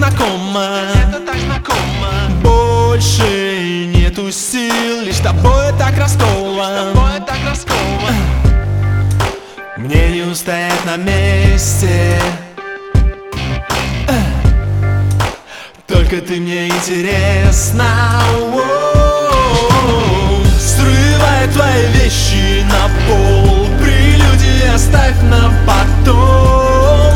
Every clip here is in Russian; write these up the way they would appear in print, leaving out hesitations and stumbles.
знакомо. Больше нету сил, лишь тобой так расколо. Мне не устоять на месте, только ты мне интересна. Срывай твои вещи на пол, прелюдии оставь на потом.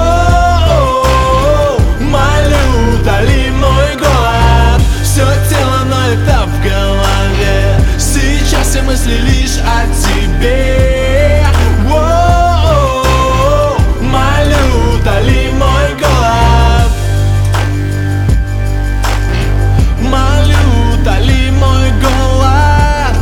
Молю, утоли мой голод, все тело ноет, а в голове сейчас все мысли лишь о тебе. Молю, утоли мой голод, молю, утоли мой голод,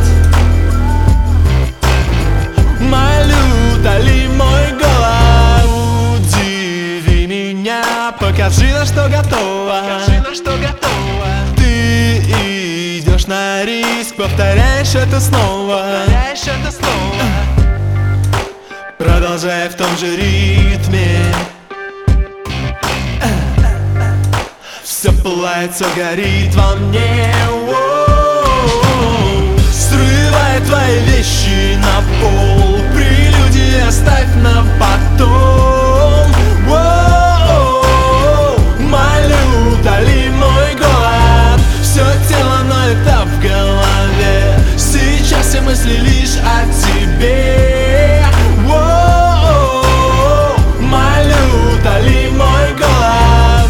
молю, утоли мой голод. Удиви меня, покажи, на что готова. Ты идешь на риск, повторяешь это снова. Продолжай в том же ритме. Все пылает, все горит во мне. Срывай твои вещи на пол, прелюдии оставь на потом. Молю, утоли мой голод, все тело ноет, а в голове сейчас все мысли лишь о тебе. Молю, утоли мой голод,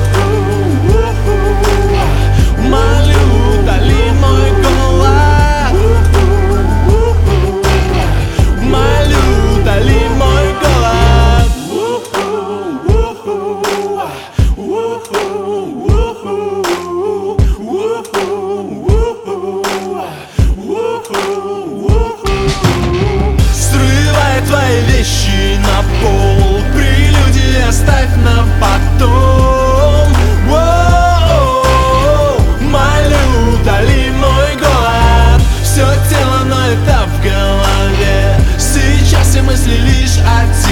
молю, утоли мой голод, молю, утоли мой голод. Срывай твои вещи на пол, прелюдии оставь на потом. Молю, утоли мой голод, все тело ноет, а в голове сейчас все мысли лишь о тебе.